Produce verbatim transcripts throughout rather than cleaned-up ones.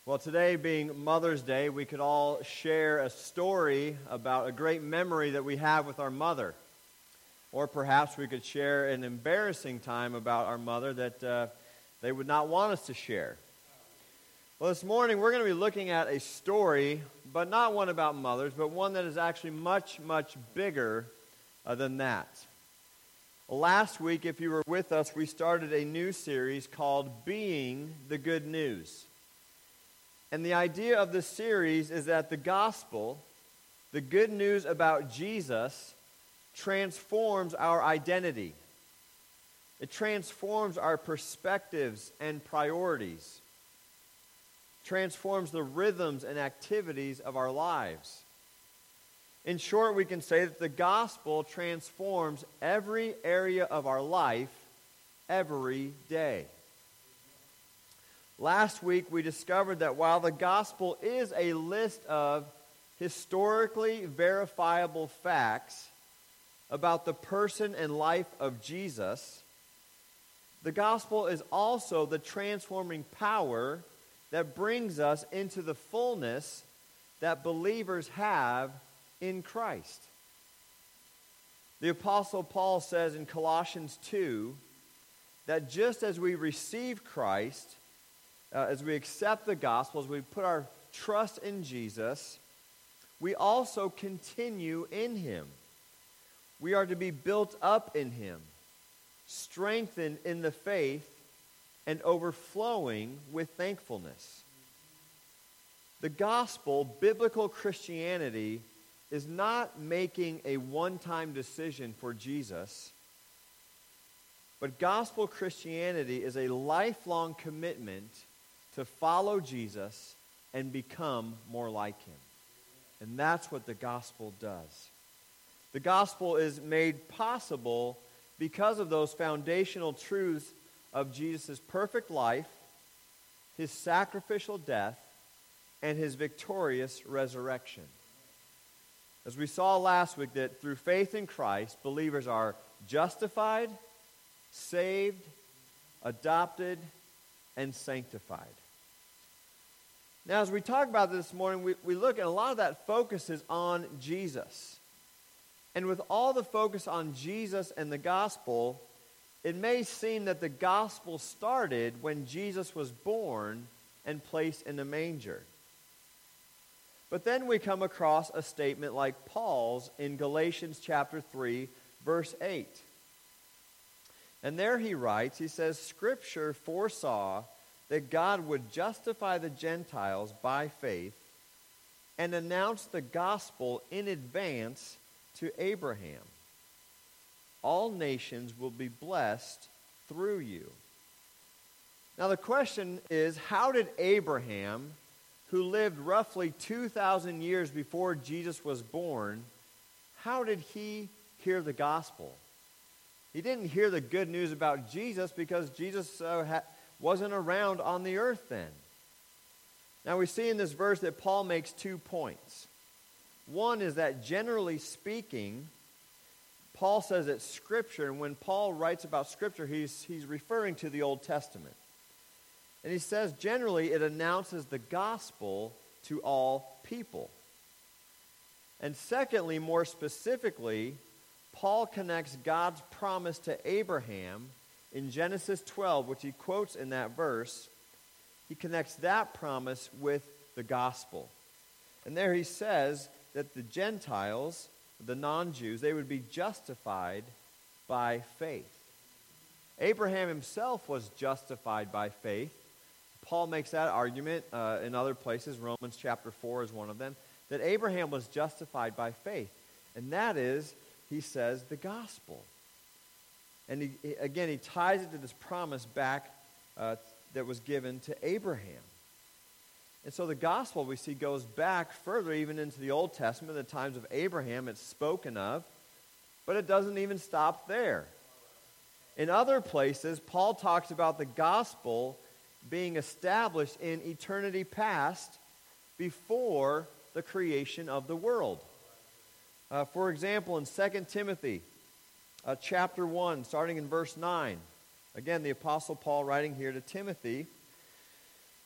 Well, today being Mother's Day, we could all share a story about a great memory that we have with our mother. Or perhaps we could share an embarrassing time about our mother that uh, they would not want us to share. Well, this morning we're going to be looking at a story, but not one about mothers, but one that is actually much, much bigger uh, than that. Last week, if you were with us, we started a new series called Being the Good News. And the idea of this series is that the gospel, the good news about Jesus, transforms our identity. It transforms our perspectives and priorities. Transforms the rhythms and activities of our lives. In short, we can say that the gospel transforms every area of our life every day. Last week, we discovered that while the gospel is a list of historically verifiable facts about the person and life of Jesus, the gospel is also the transforming power that brings us into the fullness that believers have in Christ. The Apostle Paul says in Colossians two that just as we receive Christ, uh, as we accept the gospel, as we put our trust in Jesus, we also continue in Him. We are to be built up in Him, strengthened in the faith, and overflowing with thankfulness. The gospel, biblical Christianity, is not making a one-time decision for Jesus, but gospel Christianity is a lifelong commitment to follow Jesus and become more like Him. And that's what the gospel does. The gospel is made possible because of those foundational truths of Jesus' perfect life, His sacrificial death, and His victorious resurrection. As we saw last week, that through faith in Christ, believers are justified, saved, adopted, and sanctified. Now, as we talk about this morning, we, we look at a lot of that focuses on Jesus. And with all the focus on Jesus and the gospel, it may seem that the gospel started when Jesus was born and placed in a manger. But then we come across a statement like Paul's in Galatians chapter three, verse eight. And there he writes, he says, Scripture foresaw that God would justify the Gentiles by faith and announce the gospel in advance to Abraham. All nations will be blessed through you. Now the question is, how did Abraham, who lived roughly two thousand years before Jesus was born, how did he hear the gospel? He didn't hear the good news about Jesus because Jesus uh, ha- wasn't around on the earth then. Now we see in this verse that Paul makes two points. One is that generally speaking, Paul says that Scripture, and when Paul writes about Scripture, he's, he's referring to the Old Testament. And he says generally it announces the gospel to all people. And secondly, more specifically, Paul connects God's promise to Abraham in Genesis twelve, which he quotes in that verse. He connects that promise with the gospel. And there he says that the Gentiles, the non-Jews, they would be justified by faith. Abraham himself was justified by faith. Paul makes that argument uh, in other places. Romans chapter four is one of them. That Abraham was justified by faith. And that is, he says, the gospel. And he, again, he ties it to this promise back uh, that was given to Abraham. And so the gospel, we see, goes back further even into the Old Testament. The times of Abraham it's spoken of. But it doesn't even stop there. In other places, Paul talks about the gospel being established in eternity past before the creation of the world. Uh, for example, in Second Timothy uh, chapter one, starting in verse nine, again, the Apostle Paul writing here to Timothy,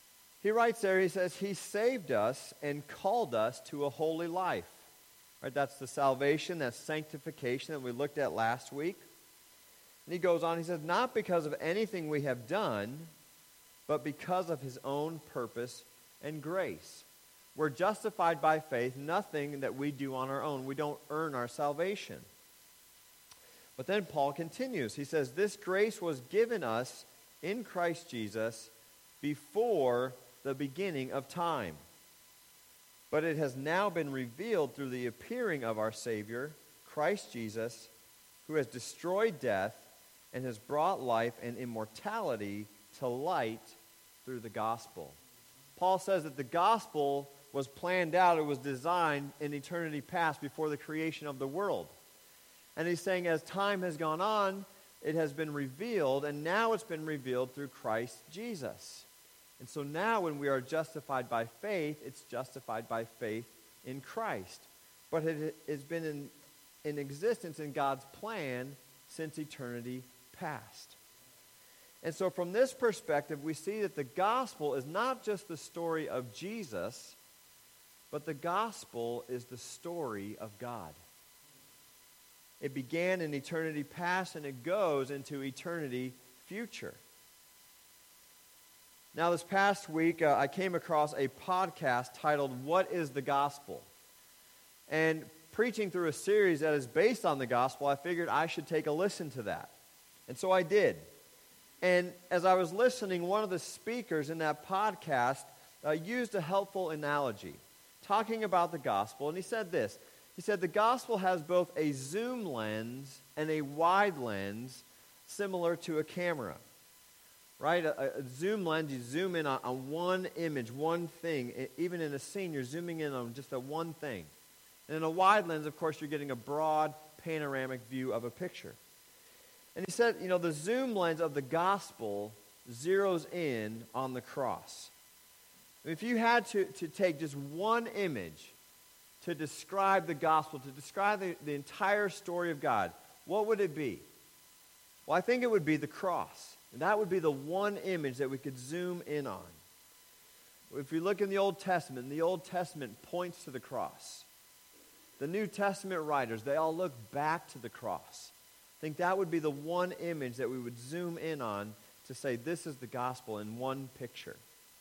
He writes there, he says, he saved us and called us to a holy life. Right, that's the salvation, that's sanctification that we looked at last week. And he goes on, he says, not because of anything we have done, but because of his own purpose and grace. We're justified by faith, nothing that we do on our own. We don't earn our salvation. But then Paul continues. He says, this grace was given us in Christ Jesus before the beginning of time. But it has now been revealed through the appearing of our Savior, Christ Jesus, who has destroyed death and has brought life and immortality to light through the gospel. Paul says that the gospel was planned out, it was designed in eternity past before the creation of the world. And he's saying as time has gone on, it has been revealed, and now it's been revealed through Christ Jesus. And so now when we are justified by faith, it's justified by faith in Christ. But it has been in, in existence in God's plan since eternity past. And so from this perspective, we see that the gospel is not just the story of Jesus, but the gospel is the story of God. It began in eternity past and it goes into eternity future. Now, this past week, uh, I came across a podcast titled, What is the Gospel? And preaching through a series that is based on the gospel, I figured I should take a listen to that. And so I did. And as I was listening, one of the speakers in that podcast uh, used a helpful analogy, talking about the gospel. And he said this. He said, the gospel has both a zoom lens and a wide lens, similar to a camera. Right? A, a zoom lens, you zoom in on, on one image, one thing. It, even in a scene, you're zooming in on just a one thing. And in a wide lens, of course, you're getting a broad, panoramic view of a picture. And he said, you know, the zoom lens of the gospel zeroes in on the cross. If you had to, to take just one image to describe the gospel, to describe the, the entire story of God, what would it be? Well, I think it would be the cross. And that would be the one image that we could zoom in on. If you look in the Old Testament, the Old Testament points to the cross. The New Testament writers, they all look back to the cross. I think that would be the one image that we would zoom in on to say this is the gospel in one picture.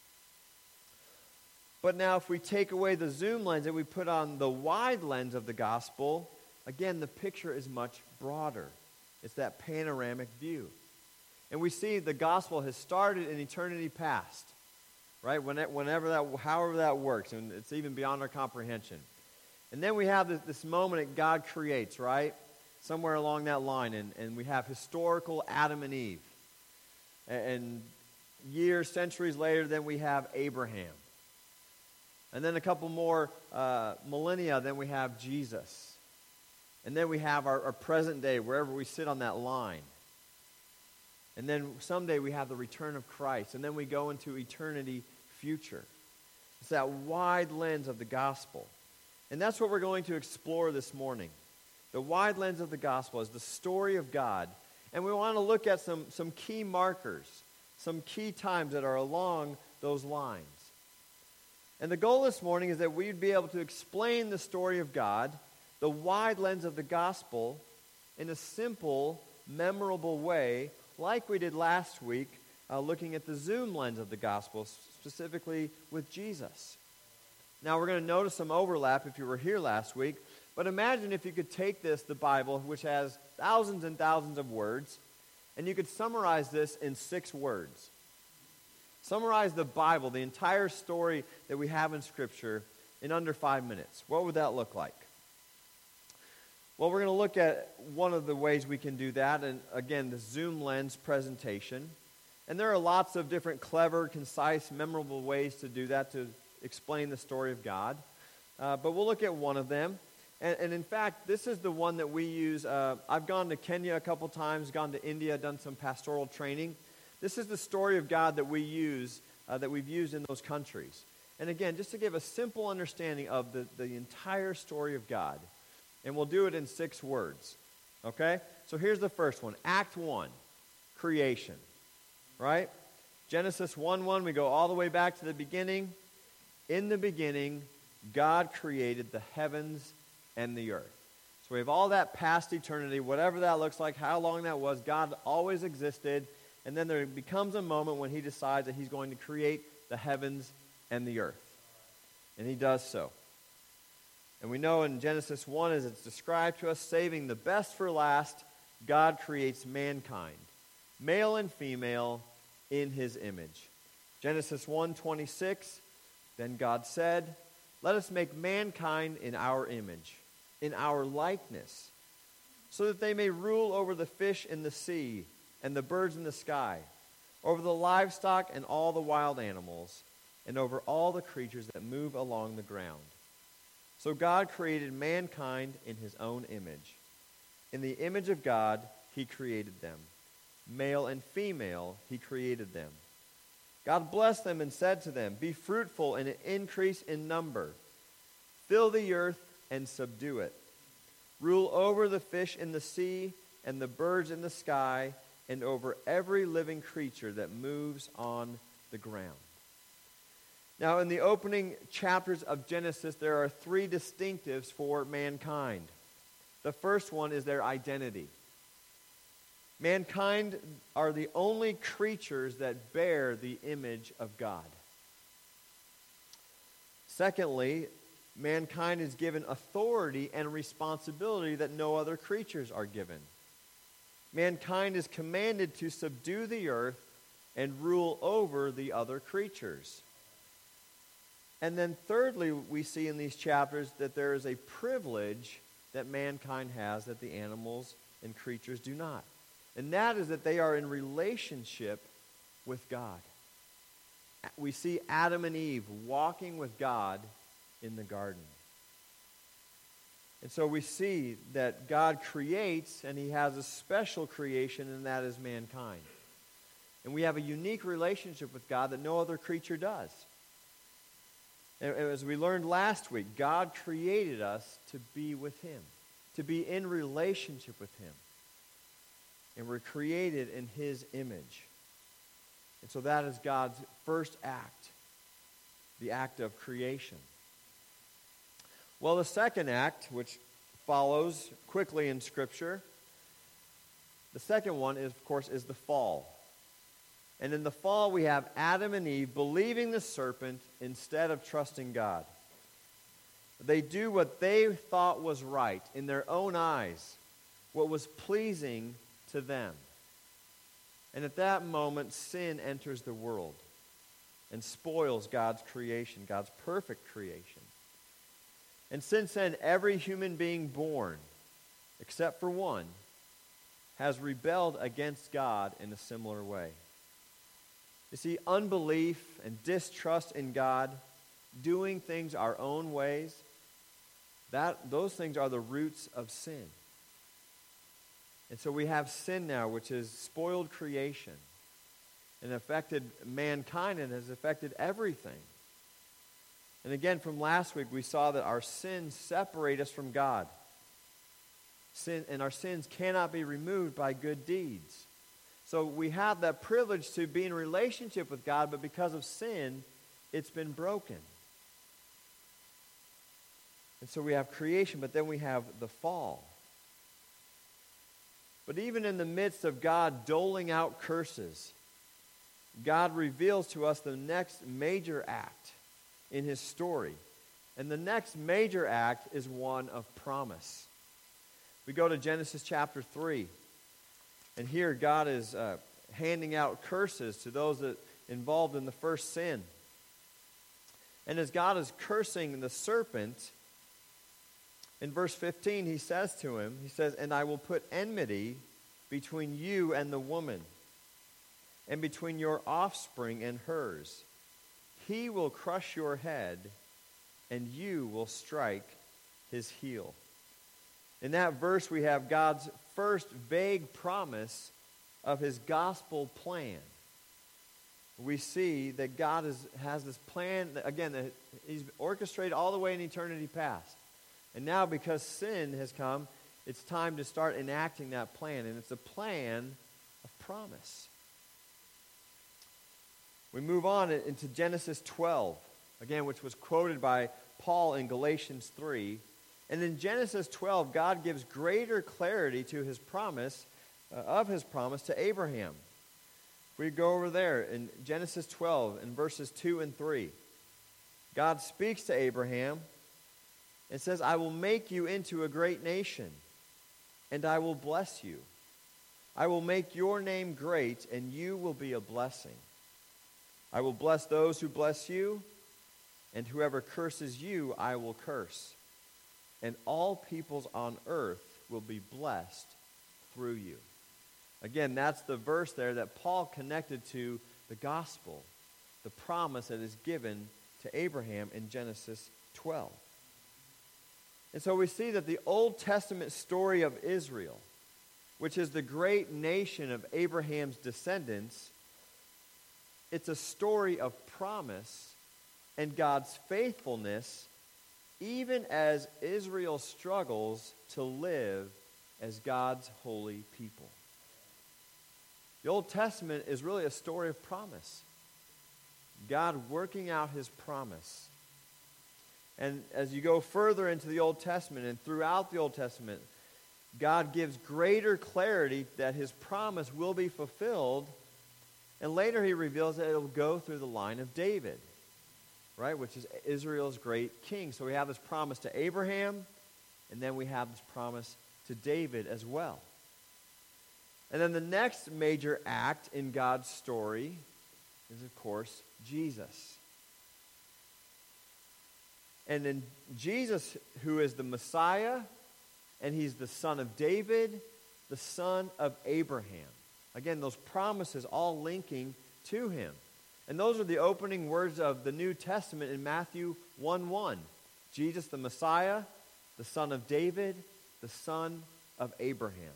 But now if we take away the zoom lens and we put on the wide lens of the gospel, again, the picture is much broader. It's that panoramic view. And we see the gospel has started in eternity past, right? Whenever that, however that works, and it's even beyond our comprehension. And then we have this, this moment that God creates, right? Somewhere along that line, and, and we have historical Adam and Eve. And, and years, centuries later, then we have Abraham. And then a couple more uh, millennia, then we have Jesus. And then we have our, our present day, wherever we sit on that line. And then someday we have the return of Christ. And then we go into eternity future. It's that wide lens of the gospel. And that's what we're going to explore this morning. The wide lens of the gospel is the story of God. And we want to look at some, some key markers, some key times that are along those lines. And the goal this morning is that we'd be able to explain the story of God, the wide lens of the gospel, in a simple, memorable way, like we did last week, uh, looking at the zoom lens of the gospel, specifically with Jesus. Now, we're going to notice some overlap if you were here last week, but imagine if you could take this, the Bible, which has thousands and thousands of words, and you could summarize this in six words. Summarize the Bible, the entire story that we have in Scripture, in under five minutes. What would that look like? Well, we're going to look at one of the ways we can do that, and again, the zoom lens presentation. And there are lots of different clever, concise, memorable ways to do that, to explain the story of God. Uh, but we'll look at one of them. And, and in fact, this is the one that we use. Uh, I've gone to Kenya a couple times, gone to India, done some pastoral training. This is the story of God that we use, uh, that we've used in those countries. And again, just to give a simple understanding of the, the entire story of God. And we'll do it in six words. Okay? So here's the first one. Act one, creation. Right? Genesis one one, we go all the way back to the beginning. In the beginning, God created the heavens and the earth. So we have all that past eternity, whatever that looks like, how long that was. God always existed. And then there becomes a moment when he decides that he's going to create the heavens and the earth. And he does so. And we know in Genesis one, as it's described to us, saving the best for last, God creates mankind, male and female, in his image. Genesis one twenty-six, then God said, "Let us make mankind in our image, in our likeness, so that they may rule over the fish in the sea and the birds in the sky, over the livestock and all the wild animals, and over all the creatures that move along the ground." So God created mankind in his own image. In the image of God, he created them. Male and female, he created them. God blessed them and said to them, "Be fruitful and increase in number. Fill the earth and subdue it. Rule over the fish in the sea and the birds in the sky and over every living creature that moves on the ground." Now, in the opening chapters of Genesis, there are three distinctives for mankind. The first one is their identity. Mankind are the only creatures that bear the image of God. Secondly, mankind is given authority and responsibility that no other creatures are given. Mankind is commanded to subdue the earth and rule over the other creatures. And then thirdly, we see in these chapters that there is a privilege that mankind has that the animals and creatures do not. And that is that they are in relationship with God. We see Adam and Eve walking with God in the garden. And so we see that God creates, and he has a special creation, and that is mankind. And we have a unique relationship with God that no other creature does. And as we learned last week, God created us to be with him, to be in relationship with him. And we're created in his image. And so that is God's first act, the act of creation. Well, the second act, which follows quickly in Scripture, the second one, is, of course, is the fall. And in the fall, we have Adam and Eve believing the serpent instead of trusting God. They do what they thought was right in their own eyes, what was pleasing to them. And at that moment, sin enters the world and spoils God's creation, God's perfect creation. And since then, every human being born, except for one, has rebelled against God in a similar way. You see, unbelief and distrust in God, doing things our own ways, that those things are the roots of sin. And so we have sin now, which has spoiled creation and affected mankind and has affected everything. And again, from last week, we saw that our sins separate us from God. Sin, and our sins cannot be removed by good deeds. So we have that privilege to be in relationship with God, but because of sin, it's been broken. And so we have creation, but then we have the fall. But even in the midst of God doling out curses, God reveals to us the next major act in his story. And the next major act is one of promise. We go to Genesis chapter three. And here God is uh, handing out curses to those that involved in the first sin. And as God is cursing the serpent, in verse fifteen, he says to him, he says, "And I will put enmity between you and the woman, and between your offspring and hers. He will crush your head, and you will strike his heel." In that verse, we have God's first vague promise of his gospel plan. We see that God is, has this plan, again, that he's orchestrated all the way in eternity past. And now, because sin has come, it's time to start enacting that plan. And it's a plan of promise. We move on into Genesis twelve, again, which was quoted by Paul in Galatians three. And in Genesis twelve, God gives greater clarity to his promise, uh, of his promise to Abraham. We go over there in Genesis twelve, in verses two and three. God speaks to Abraham and says, I will make you into a great nation, and I will bless you. I will make your name great, and you will be a blessing. I will bless those who bless you, and whoever curses you, I will curse. And all peoples on earth will be blessed through you. Again, that's the verse there that Paul connected to the gospel, the promise that is given to Abraham in Genesis twelve. And so we see that the Old Testament story of Israel, which is the great nation of Abraham's descendants, it's a story of promise and God's faithfulness, even as Israel struggles to live as God's holy people. The Old Testament is really a story of promise. God working out his promise. And as you go further into the Old Testament and throughout the Old Testament, God gives greater clarity that his promise will be fulfilled. And later he reveals that it will go through the line of David, right, which is Israel's great king. So we have this promise to Abraham, and then we have this promise to David as well. And then the next major act in God's story is, of course, Jesus. And in Jesus, who is the Messiah, and he's the son of David, the son of Abraham. Again, those promises all linking to him. And those are the opening words of the New Testament in Matthew one one. Jesus the Messiah, the son of David, the son of Abraham.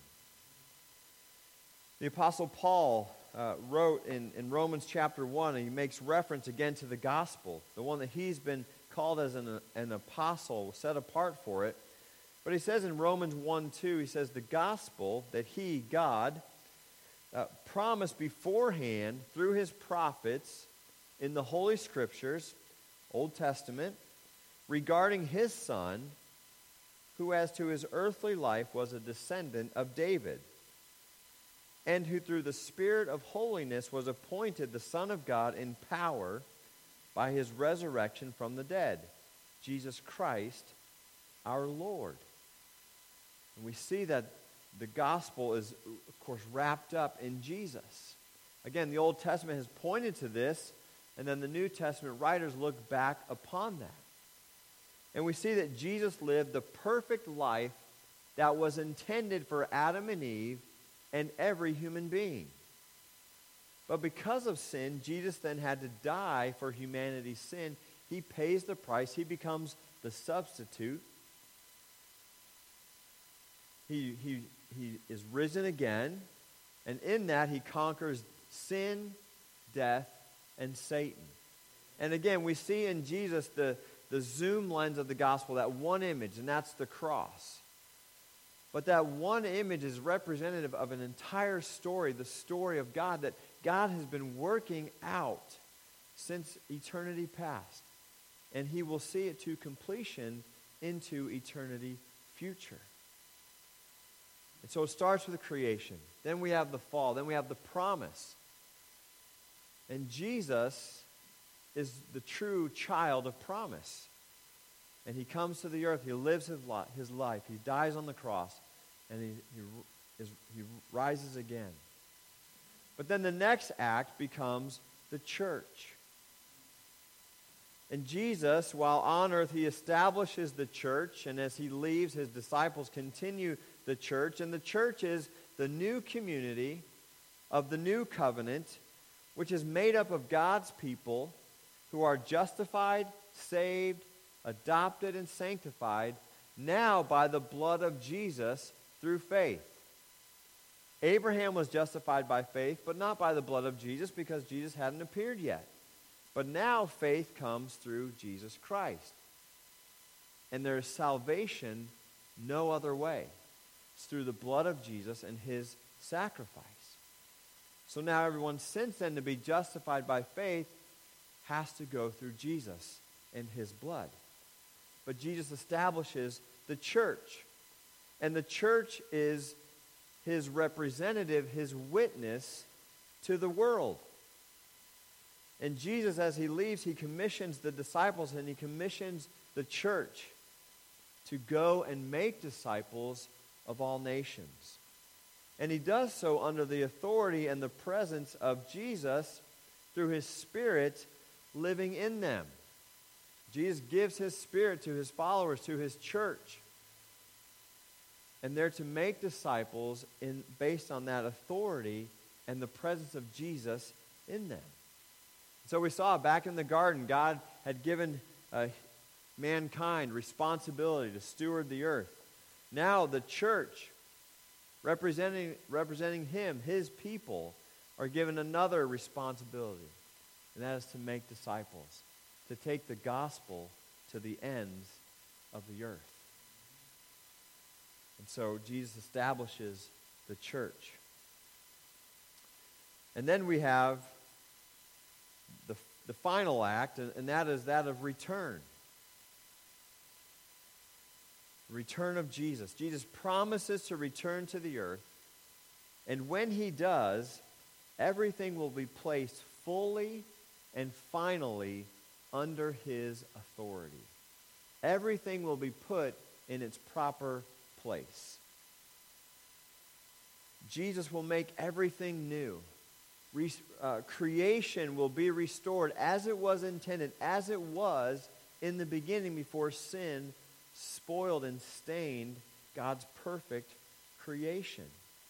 The Apostle Paul uh, wrote in, in Romans chapter one, and he makes reference again to the gospel, the one that he's been called as an, an apostle, set apart for it. But he says in Romans one two, he says, the gospel that he, God, uh, promised beforehand through his prophets in the Holy Scriptures, Old Testament, regarding his son, who as to his earthly life was a descendant of David, and who through the Spirit of holiness was appointed the Son of God in power by his resurrection from the dead, Jesus Christ our Lord. And we see that the gospel is, of course, wrapped up in Jesus. Again, the Old Testament has pointed to this, and then the New Testament writers look back upon that. And we see that Jesus lived the perfect life that was intended for Adam and Eve and every human being. But because of sin, Jesus then had to die for humanity's sin. He pays the price. He becomes the substitute. He, he, he is risen again, and in that he conquers sin, death, and Satan. And again, we see in Jesus the, the zoom lens of the gospel, that one image, and that's the cross. But that one image is representative of an entire story, the story of God that God has been working out since eternity past. And he will see it to completion into eternity future. And so it starts with the creation. Then we have the fall. Then we have the promise. And Jesus is the true child of promise. And he comes to the earth. He lives his, li- his life. He dies on the cross. And he, he, is, he rises again. But then the next act becomes the church. And Jesus, while on earth, he establishes the church. And as he leaves, his disciples continue the church. And the church is the new community of the new covenant, which is made up of God's people who are justified, saved, adopted, and sanctified now by the blood of Jesus through faith. Abraham was justified by faith, but not by the blood of Jesus because Jesus hadn't appeared yet. But now faith comes through Jesus Christ. And there is salvation no other way. It's through the blood of Jesus and his sacrifice. So now everyone since then to be justified by faith has to go through Jesus and his blood. But Jesus establishes the church. And the church is his representative, his witness to the world. And Jesus, as he leaves, he commissions the disciples and he commissions the church to go and make disciples of all nations. And he does so under the authority and the presence of Jesus through his Spirit living in them. Jesus gives his Spirit to his followers, to his church. And they're to make disciples in, based on that authority and the presence of Jesus in them. So we saw back in the garden, God had given uh, mankind responsibility to steward the earth. Now the church, representing, representing him, his people, are given another responsibility. And that is to make disciples, to take the gospel to the ends of the earth. And so Jesus establishes the church. And then we have the, the final act, and, and that is that of return. Return of Jesus. Jesus promises to return to the earth, and when he does, everything will be placed fully and finally under his authority. Everything will be put in its proper place. Jesus will make everything new. Re- uh, creation will be restored as it was intended, as it was in the beginning before sin spoiled and stained God's perfect creation.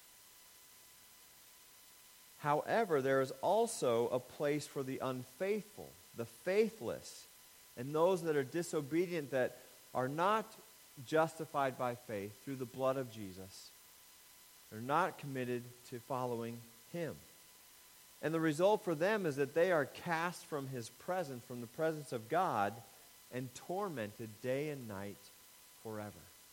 However, there is also a place for the unfaithful, the faithless, and those that are disobedient, that are not justified by faith through the blood of Jesus. They're not committed to following him. And the result for them is that they are cast from his presence, from the presence of God, and tormented day and night forever.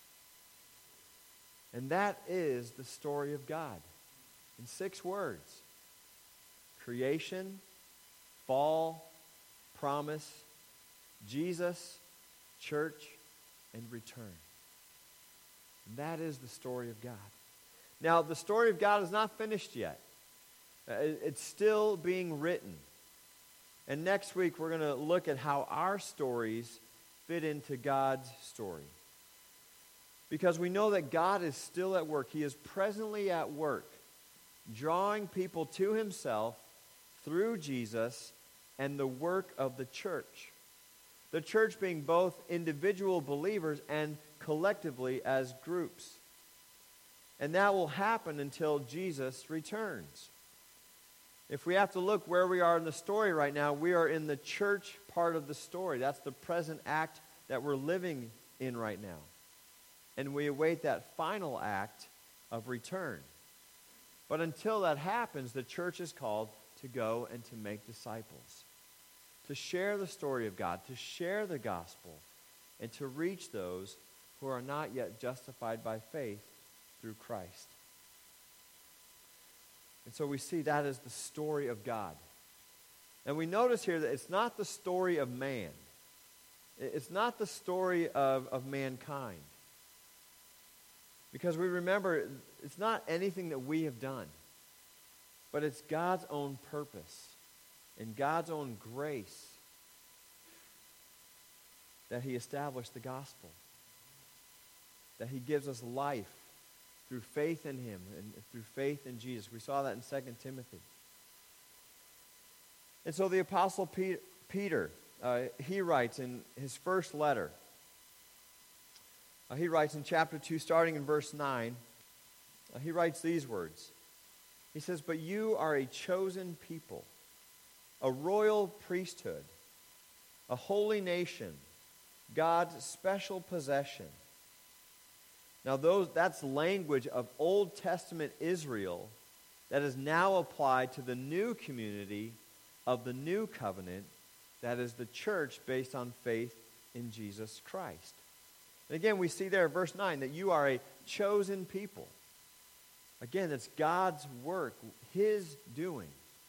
And that is the story of God in six words: creation, fall, promise, Jesus, church, and return. And that is the story of God. Now, the story of God is not finished yet. Uh, it's still being written. And next week, we're going to look at how our stories fit into God's story. Because we know that God is still at work. He is presently at work, drawing people to himself through Jesus and the work of the church. The church being both individual believers and collectively as groups. And that will happen until Jesus returns. If we have to look where we are in the story right now, we are in the church part of the story. That's the present act that we're living in right now. And we await that final act of return. But until that happens, the church is called to go and to make disciples, to share the story of God, to share the gospel, and to reach those who are not yet justified by faith through Christ. And so we see that as the story of God. And we notice here that it's not the story of man. It's not the story of, of mankind. Because we remember, it's not anything that we have done, but it's God's own purpose and God's own grace that he established the gospel, that he gives us life through faith in him and through faith in Jesus. We saw that in Second Timothy. And so the Apostle Peter, uh, he writes in his first letter, uh, he writes in chapter two, starting in verse nine, uh, he writes these words. He says, "But you are a chosen people, a royal priesthood, a holy nation, God's special possession." Now, those that's language of Old Testament Israel that is now applied to the new community of the new covenant, that is the church based on faith in Jesus Christ. And again, we see there in verse nine that you are a chosen people. Again, it's God's work, His doing.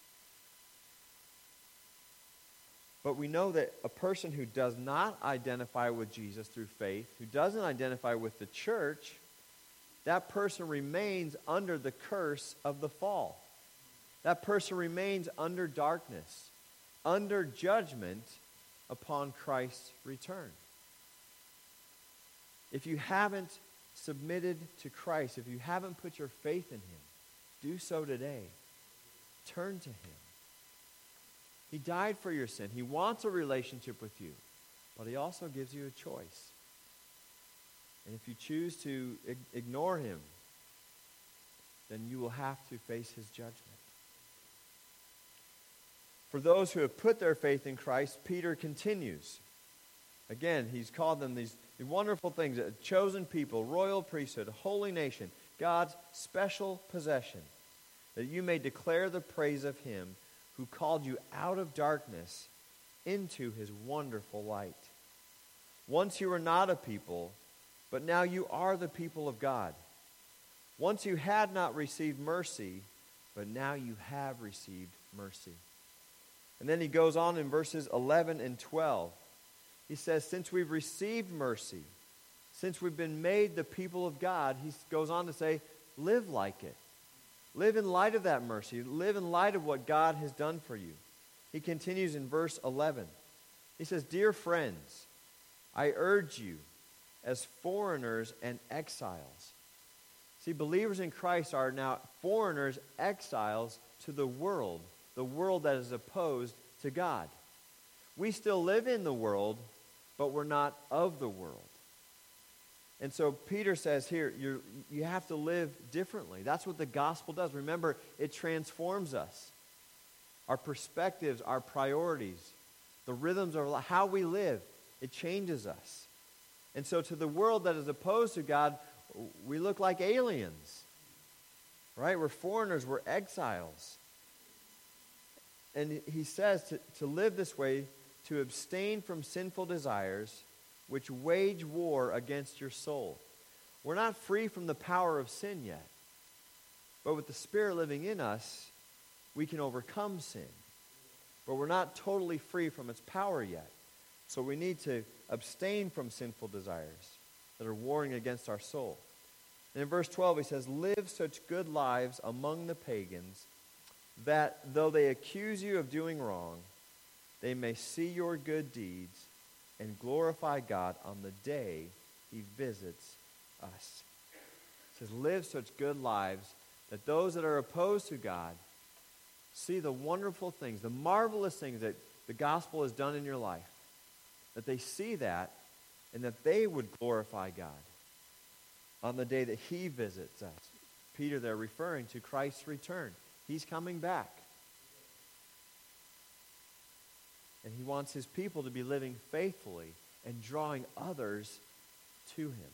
But we know that a person who does not identify with Jesus through faith, who doesn't identify with the church, that person remains under the curse of the fall. That person remains under darkness, under judgment upon Christ's return. If you haven't submitted to Christ, if you haven't put your faith in Him, do so today. Turn to Him. He died for your sin. He wants a relationship with you, but He also gives you a choice. And if you choose to ig- ignore Him, then you will have to face His judgment. For those who have put their faith in Christ, Peter continues. Again, he's called them these wonderful things: a chosen people, royal priesthood, a holy nation, God's special possession, that you may declare the praise of Him who called you out of darkness into His wonderful light. Once you were not a people, but now you are the people of God. Once you had not received mercy, but now you have received mercy. And then he goes on in verses eleven and twelve. He says, since we've received mercy, since we've been made the people of God, he goes on to say, live like it. Live in light of that mercy. Live in light of what God has done for you. He continues in verse eleven. He says, dear friends, I urge you as foreigners and exiles. See, believers in Christ are now foreigners, exiles to the world, the world that is opposed to God. We still live in the world, but we're not of the world. And so Peter says here, you you have to live differently. That's what the gospel does. Remember, it transforms us. Our perspectives, our priorities, the rhythms of how we live, it changes us. And so to the world that is opposed to God, we look like aliens. Right? We're foreigners, we're exiles. And he says to, to live this way, to abstain from sinful desires which wage war against your soul. We're not free from the power of sin yet. But with the Spirit living in us, we can overcome sin. But we're not totally free from its power yet. So we need to abstain from sinful desires that are warring against our soul. And in verse twelve he says, live such good lives among the pagans that though they accuse you of doing wrong, they may see your good deeds and glorify God on the day He visits us. It says, live such good lives that those that are opposed to God see the wonderful things, the marvelous things that the gospel has done in your life. That they see that and that they would glorify God on the day that He visits us. Peter there referring to Christ's return. He's coming back. And He wants His people to be living faithfully and drawing others to Him.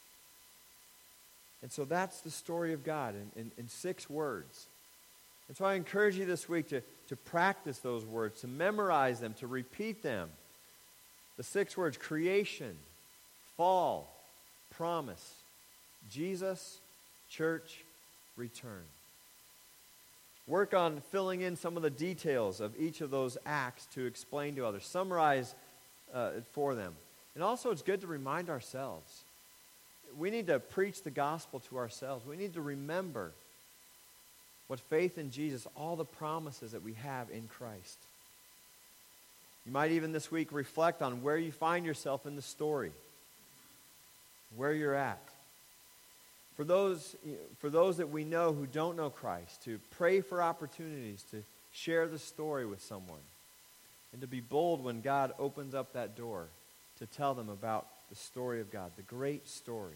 And so that's the story of God in, in, in six words. And so I encourage you this week to, to practice those words, to memorize them, to repeat them. The six words: creation, fall, promise, Jesus, church, return. Work on filling in some of the details of each of those acts to explain to others. Summarize uh, it for them. And also it's good to remind ourselves. We need to preach the gospel to ourselves. We need to remember what faith in Jesus, all the promises that we have in Christ. You might even this week reflect on where you find yourself in the story, where you're at. For those, for those that we know who don't know Christ, to pray for opportunities to share the story with someone, and to be bold when God opens up that door to tell them about the story of God, the great story.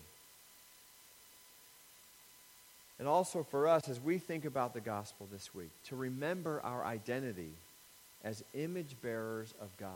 And also for us, as we think about the gospel this week, to remember our identity as image bearers of God.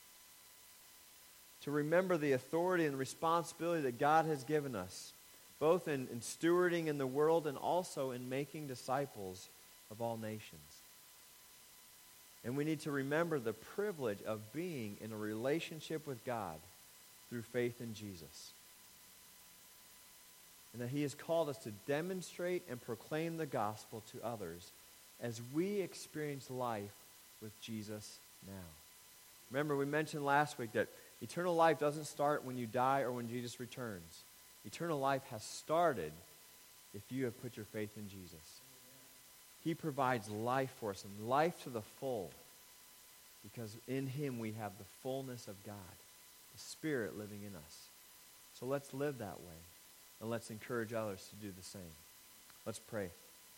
To remember the authority and responsibility that God has given us, both in, in stewarding in the world and also in making disciples of all nations. And we need to remember the privilege of being in a relationship with God through faith in Jesus. and that he has called us to demonstrate and proclaim the gospel to others as we experience life with Jesus now. Remember, we mentioned last week that eternal life doesn't start when you die or when Jesus returns. Eternal life has started if you have put your faith in Jesus. He provides life for us, and life to the full, because in him we have the fullness of God, the Spirit living in us. So let's live that way, and let's encourage others to do the same. Let's pray.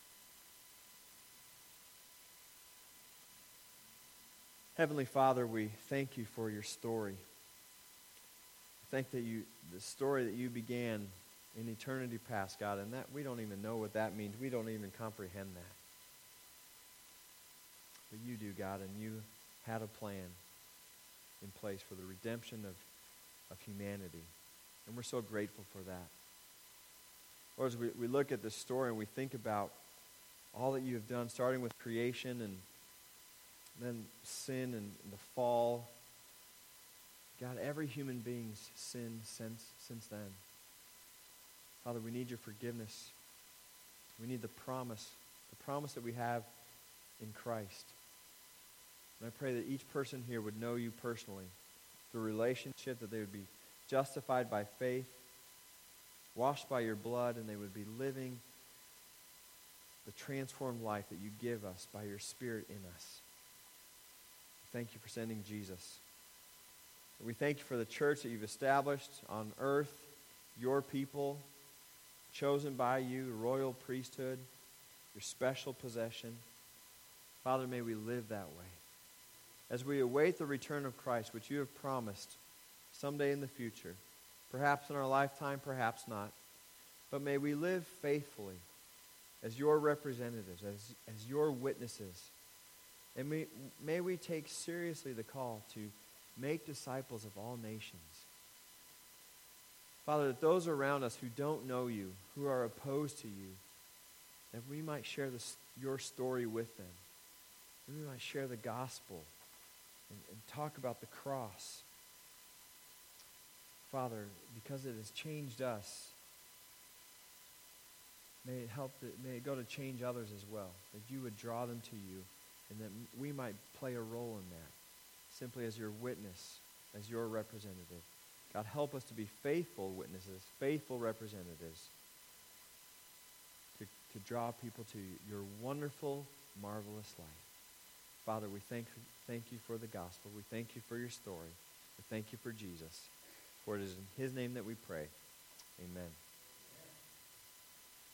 Heavenly Father, we thank you for your story. Thank that you, the story that you began in eternity past, God, and that we don't even know what that means. We don't even comprehend that. But you do, God, and you had a plan in place for the redemption of, of humanity. And we're so grateful for that. Lord, as we, we look at this story and we think about all that you have done, starting with creation and then sin and the fall. God, every human being's sinned since, since then. Father, we need your forgiveness. We need the promise, the promise that we have in Christ. And I pray that each person here would know you personally through relationship, that they would be justified by faith, washed by your blood, and they would be living the transformed life that you give us by your Spirit in us. Thank you for sending Jesus. We thank you for the church that you've established on earth, your people, chosen by you, royal priesthood, your special possession. Father, may we live that way. As we await the return of Christ, which you have promised someday in the future, perhaps in our lifetime, perhaps not, but may we live faithfully as your representatives, as, as your witnesses. And may, may we take seriously the call to make disciples of all nations. Father, that those around us who don't know you, who are opposed to you, that we might share this, your story with them. That we might share the gospel and, and talk about the cross. Father, because it has changed us, may it help, to, may it go to change others as well. That you would draw them to you, and that we might play a role in that, simply as your witness, as your representative. God, help us to be faithful witnesses, faithful representatives, to, to draw people to your wonderful, marvelous light. Father, we thank, thank you for the gospel. We thank you for your story. We thank you for Jesus. For it is in his name that we pray. Amen.